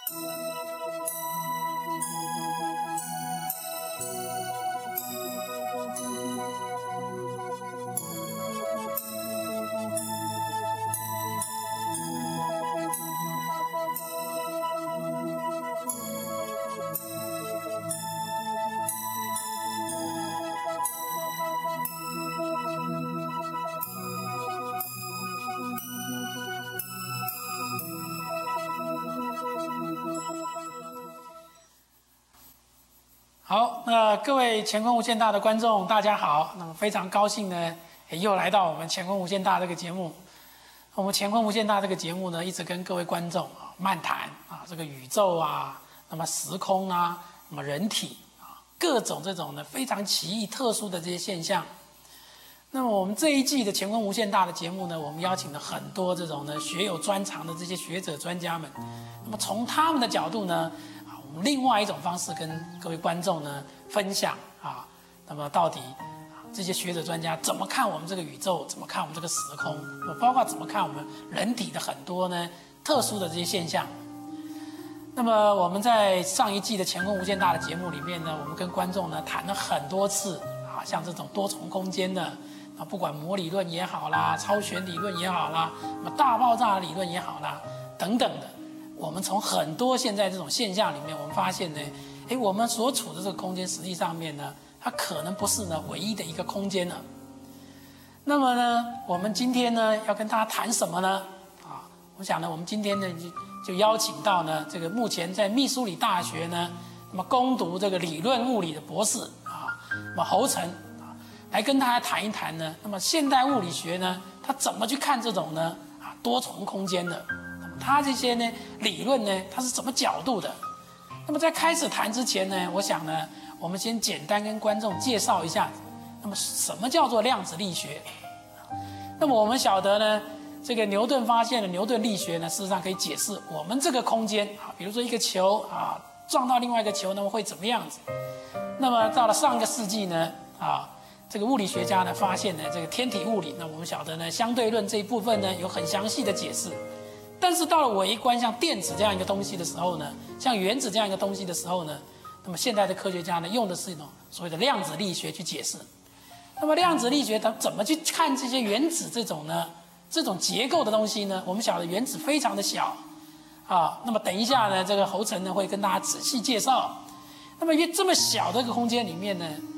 好，那各位乾坤无限大的观众，大家好。那么非常高兴呢，又来到我们乾坤无限大这个节目。我们乾坤无限大这个节目呢，一直跟各位观众漫谈这个宇宙啊，那么时空啊，那么人体各种这种呢非常奇异特殊的这些现象。那么我们这一季的乾坤无限大的节目呢，我们邀请了很多这种呢学有专长的这些学者专家们。那么从他们的角度呢，我们另外一种方式跟各位观众呢分享那么到底这些学者专家怎么看我们这个宇宙，怎么看我们这个时空，包括怎么看我们人体的很多呢特殊的这些现象。那么我们在上一季的乾坤无限大的节目里面呢，我们跟观众呢谈了很多次像这种多重空间的不管膜理论也好啦，超弦理论也好啦，那么大爆炸理论也好啦，等等的。我们从很多现在这种现象里面，我们发现呢，我们所处的这个空间实际上面呢，它可能不是呢唯一的一个空间了。那么呢，我们今天呢要跟大家谈什么呢？我想呢，我们今天呢就邀请到呢这个目前在密苏里大学呢，那么攻读这个理论物理的博士那么侯成来跟大家谈一谈呢，那么现代物理学呢，它怎么去看这种呢多重空间的？它这些呢理论呢，它是什么角度的？那么在开始谈之前呢，我想呢，我们先简单跟观众介绍一下，那么什么叫做量子力学？那么我们晓得呢，这个牛顿发现了牛顿力学呢，事实上可以解释我们这个空间比如说一个球撞到另外一个球，那么会怎么样子？那么到了上个世纪呢这个物理学家呢发现呢这个天体物理，那我们晓得呢相对论这一部分呢有很详细的解释。但是到了微观像电子这样一个东西的时候呢，像原子这样一个东西的时候呢，那么现在的科学家呢用的是一种所谓的量子力学去解释。那么量子力学它怎么去看这些原子这种结构的东西呢？我们晓得原子非常的小那么等一下呢，这个侯成呢会跟大家仔细介绍。那么这么小的一个空间里面呢，